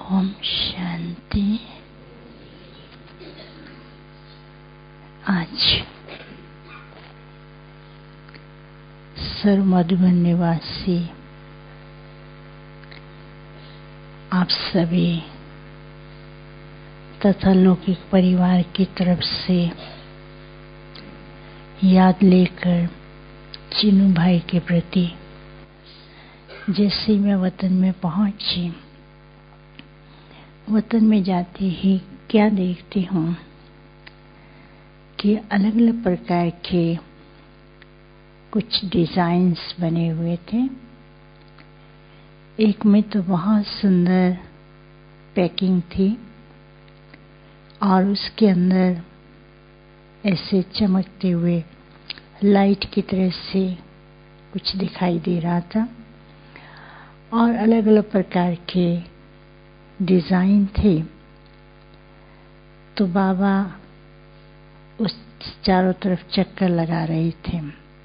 ओम शांति। आज सर्व मधुबन निवासी आप सभी तथा लौकिक परिवार की तरफ से याद लेकर चीनू भाई के प्रति जैसे मैं वतन में पहुंची, वतन में जाते ही क्या देखती हूँ कि अलग अलग प्रकार के कुछ डिजाइन्स बने हुए थे। एक में तो बहुत सुंदर पैकिंग थी और उसके अंदर ऐसे चमकते हुए लाइट की तरह से कुछ दिखाई दे रहा था और अलग अलग प्रकार के डिजाइन थे। तो बाबा उस चारों तरफ चक्कर लगा रहे थे।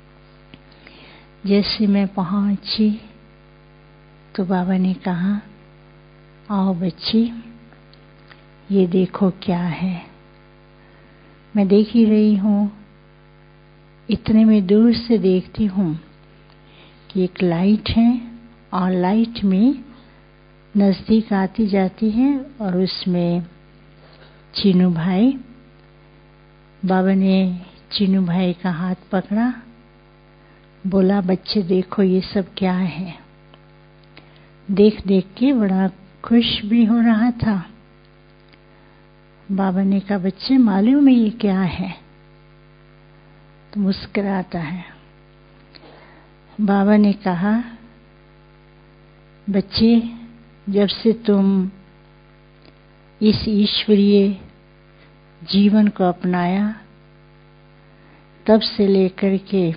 जैसे मैं पहुंची तो बाबा ने कहा, आओ बच्ची, ये देखो क्या है। मैं देख ही रही हूँ। इतने में दूर से देखती हूँ कि एक लाइट है और लाइट में नजदीक आती जाती है और उसमें चीनू भाई। बाबा ने चीनू भाई का हाथ पकड़ा, बोला, बच्चे देखो ये सब क्या है। देख देख के बड़ा खुश भी हो रहा था। बाबा ने कहा, बच्चे मालूम है ये क्या है? तो मुस्कुराता है। बाबा ने कहा, बच्चे, जब से तुम इस ईश्वरीय जीवन को अपनाया तब से लेकर के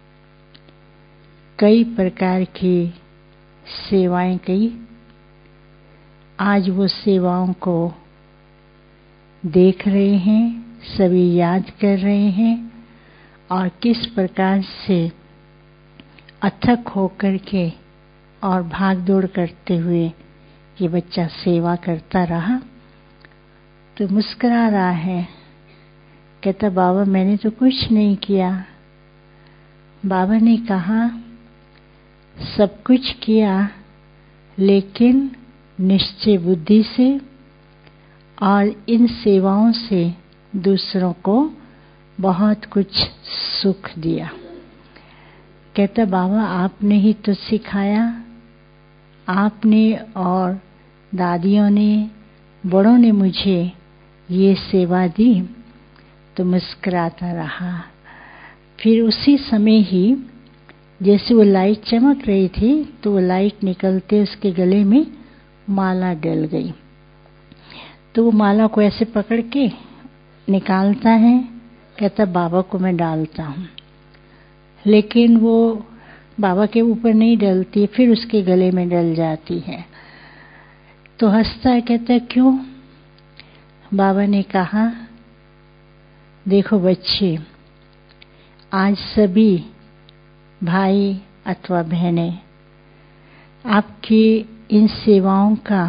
कई प्रकार की सेवाएं की। आज वो सेवाओं को देख रहे हैं, सभी याद कर रहे हैं और किस प्रकार से अथक होकर के और भाग दौड़ करते हुए ये बच्चा सेवा करता रहा। तो मुस्कुरा रहा है, कहता, बाबा मैंने तो कुछ नहीं किया। बाबा ने कहा, सब कुछ किया लेकिन निश्चय बुद्धि से और इन सेवाओं से दूसरों को बहुत कुछ सुख दिया। कहता, बाबा आपने ही तो सिखाया, आपने और दादियों ने, बड़ों ने मुझे ये सेवा दी। तो मुस्कुराता रहा। फिर उसी समय ही जैसे वो लाइट चमक रही थी तो वो लाइट निकलते उसके गले में माला डल गई। तो वो माला को ऐसे पकड़ के निकालता है, कहता, बाबा को मैं डालता हूँ। लेकिन वो बाबा के ऊपर नहीं डलती, फिर उसके गले में डल जाती है। तो हंसता है, कहता, क्यों? बाबा ने कहा, देखो बच्चे, आज सभी भाई अथवा बहनें आपकी इन सेवाओं का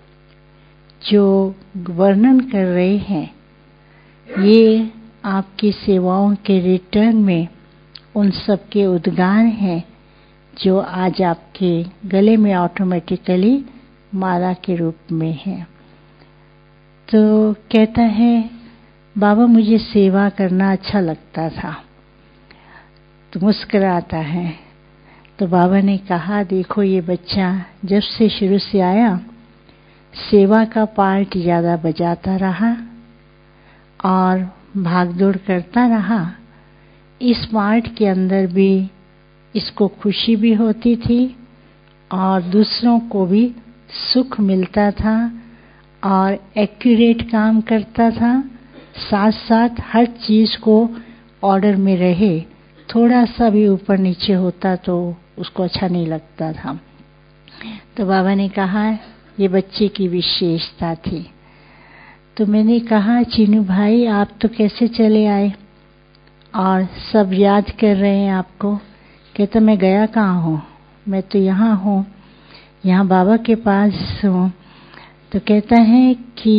जो वर्णन कर रहे हैं, ये आपकी सेवाओं के रिटर्न में उन सब के उद्गार हैं जो आज आपके गले में ऑटोमेटिकली माला के रूप में है। तो कहता है, बाबा मुझे सेवा करना अच्छा लगता था। तो मुस्कुराता है। तो बाबा ने कहा, देखो ये बच्चा जब से शुरू से आया सेवा का पार्ट ज़्यादा बजाता रहा और भागदौड़ करता रहा। इस पार्ट के अंदर भी इसको खुशी भी होती थी और दूसरों को भी सुख मिलता था और एक्यूरेट काम करता था। साथ साथ हर चीज़ को ऑर्डर में रहे, थोड़ा सा भी ऊपर नीचे होता तो उसको अच्छा नहीं लगता था। तो बाबा ने कहा, ये बच्चे की विशेषता थी। तो मैंने कहा, चीनू भाई आप तो कैसे चले आए और सब याद कर रहे हैं आपको? कहता, मैं गया कहाँ हूँ, मैं तो यहाँ हूँ, यहाँ बाबा के पास हूँ। तो कहता है कि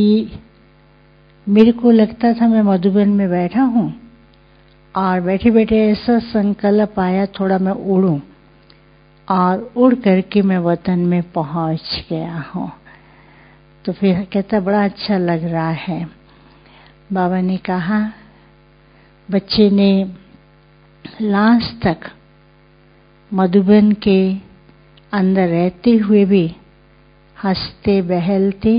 मेरे को लगता था मैं मधुबन में बैठा हूँ और बैठे बैठे ऐसा संकल्प आया थोड़ा मैं उड़ूं, और उड़ करके मैं वतन में पहुंच गया हूँ। तो फिर कहता बड़ा अच्छा लग रहा है। बाबा ने कहा बच्चे ने लास्ट तक मधुबन के अंदर रहते हुए भी हंसते बहलते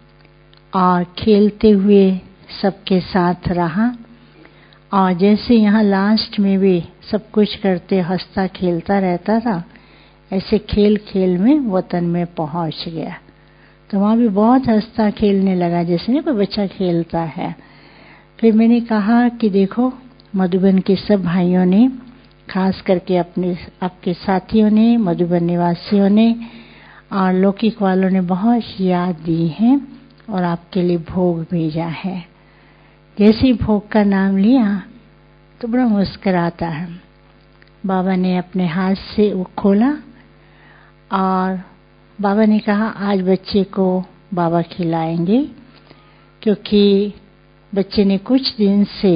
और खेलते हुए सबके साथ रहा, और जैसे यहाँ लास्ट में भी सब कुछ करते हंसता खेलता रहता था, ऐसे खेल खेल में वतन में पहुंच गया। तो वहाँ भी बहुत हंसता खेलने लगा, जैसे नहीं कोई बच्चा खेलता है। फिर मैंने कहा कि देखो मधुबन के सब भाइयों ने, खास करके आपके साथियों ने, मधुबन निवासियों ने और लौकिक वालों ने बहुत याद दी है और आपके लिए भोग भेजा है। जैसे ही भोग का नाम लिया तो बड़ा मुस्कुराता है। बाबा ने अपने हाथ से वो खोला और बाबा ने कहा आज बच्चे को बाबा खिलाएंगे, क्योंकि बच्चे ने कुछ दिन से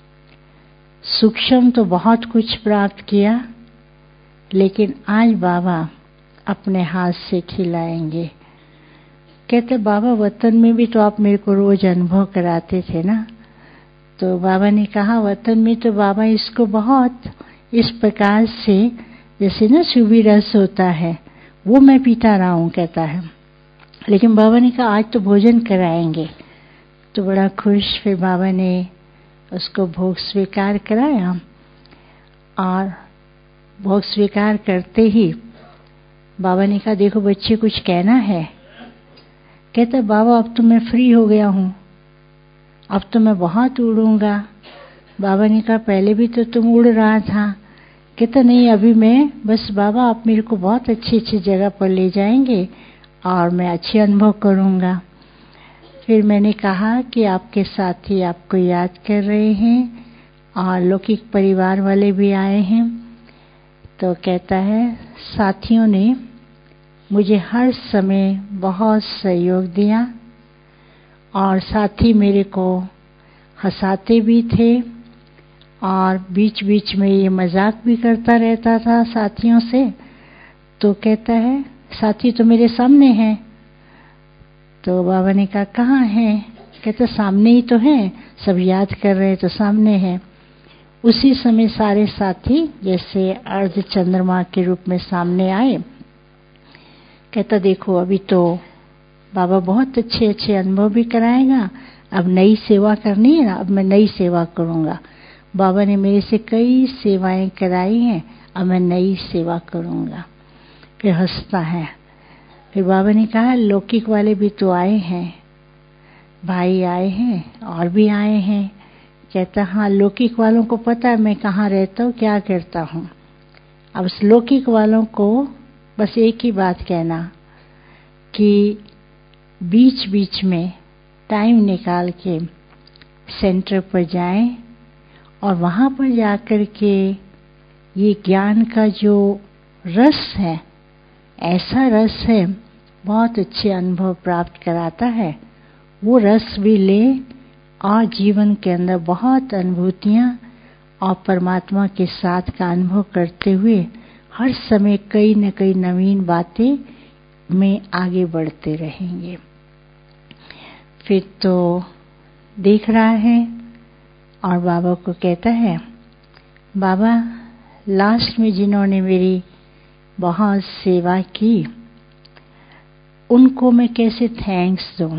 सूक्ष्म तो बहुत कुछ प्राप्त किया, लेकिन आज बाबा अपने हाथ से खिलाएंगे। कहते बाबा वतन में भी तो आप मेरे को रोज अनुभव कराते थे ना। तो बाबा ने कहा वतन में तो बाबा इसको बहुत इस प्रकार से, जैसे ना सुबी रस होता है वो मैं पीता रहा हूँ, कहता है। लेकिन बाबा ने कहा आज तो भोजन कराएंगे। तो बड़ा खुश। फिर बाबा ने उसको भोग स्वीकार कराया और भोग स्वीकार करते ही बाबा ने कहा देखो बच्चे कुछ कहना है। कहता बाबा अब तो मैं फ्री हो गया हूँ, अब तो मैं बहुत उड़ूंगा। बाबा ने कहा पहले भी तो तुम उड़ रहा था। कहता नहीं अभी मैं बस बाबा आप मेरे को बहुत अच्छी अच्छी जगह पर ले जाएंगे और मैं अच्छे अनुभव करूंगा। फिर मैंने कहा कि आपके साथी आपको याद कर रहे हैं और लौकिक परिवार वाले भी आए हैं। तो कहता है साथियों ने मुझे हर समय बहुत सहयोग दिया और साथी मेरे को हंसाते भी थे और बीच बीच में ये मजाक भी करता रहता था साथियों से। तो कहता है साथी तो मेरे सामने हैं। तो बाबा ने कहा कहाँ है? कहते सामने ही तो है, सब याद कर रहे तो सामने है। उसी समय सारे साथी जैसे अर्ध चंद्रमा के रूप में सामने आए। कहता देखो अभी तो बाबा बहुत अच्छे अच्छे अनुभव भी कराएगा, अब नई सेवा करनी है ना, अब मैं नई सेवा करूंगा। बाबा ने मेरे से कई सेवाएं कराई हैं, अब मैं नई सेवा करूंगा। फिर हंसता है। फिर बाबा ने कहा लौकिक वाले भी तो आए हैं, भाई आए हैं और भी आए हैं। कहता हाँ लौकिक वालों को पता है मैं कहाँ रहता हूँ, क्या करता हूँ। अब उस लौकिक वालों को बस एक ही बात कहना कि बीच बीच में टाइम निकाल के सेंटर पर जाएं और वहाँ पर जाकर के ये ज्ञान का जो रस है, ऐसा रस है बहुत अच्छे अनुभव प्राप्त कराता है, वो रस भी ले और जीवन के अंदर बहुत अनुभूतियाँ और परमात्मा के साथ का अनुभव करते हुए हर समय कई न कई नवीन बातें में आगे बढ़ते रहेंगे। फिर तो देख रहा है और बाबा को कहता है बाबा लास्ट में जिन्होंने मेरी बहुत सेवा की उनको मैं कैसे थैंक्स दूं।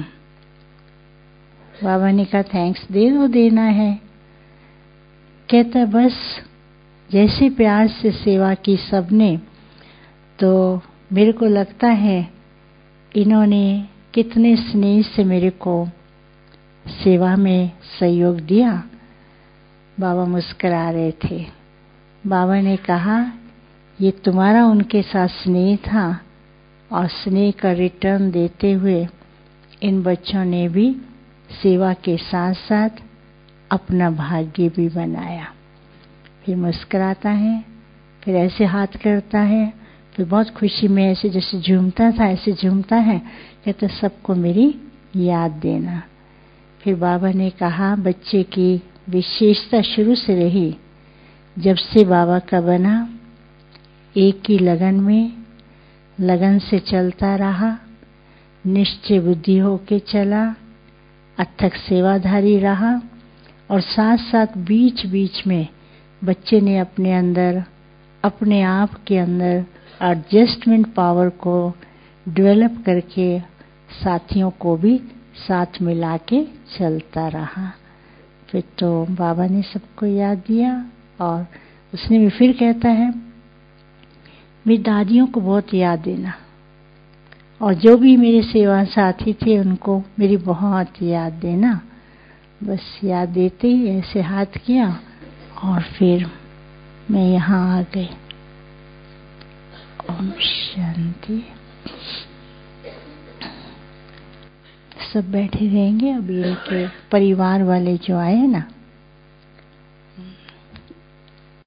बाबा ने कहा थैंक्स दे दो, देना है। कहता बस जैसे प्यार से सेवा की सबने, तो मेरे को लगता है इन्होंने कितने स्नेह से मेरे को सेवा में सहयोग दिया। बाबा मुस्कुरा रहे थे। बाबा ने कहा ये तुम्हारा उनके साथ स्नेह था और स्नेह का रिटर्न देते हुए इन बच्चों ने भी सेवा के साथ साथ अपना भाग्य भी बनाया। फिर मुस्कुराता है, फिर ऐसे हाथ करता है, फिर बहुत खुशी में ऐसे जैसे झूमता था ऐसे झूमता है, कहते सबको मेरी याद देना। फिर बाबा ने कहा बच्चे की विशेषता शुरू से रही, जब से बाबा का बना एक ही लगन में लगन से चलता रहा, निश्चय बुद्धि होके चला, अथक सेवाधारी रहा और साथ साथ बीच बीच में बच्चे ने अपने अंदर अपने आप के अंदर एडजस्टमेंट पावर को डेवलप करके साथियों को भी साथ मिला के चलता रहा। फिर तो बाबा ने सबको याद दिया और उसने भी फिर कहता है मेरी दादियों को बहुत याद देना और जो भी मेरे सेवा साथी थे उनको मेरी बहुत याद देना। बस याद देते ही ऐसे हाथ किया और फिर मैं यहाँ आ गई। ओम शांति। सब बैठे रहेंगे। अब इनके परिवार वाले जो आए ना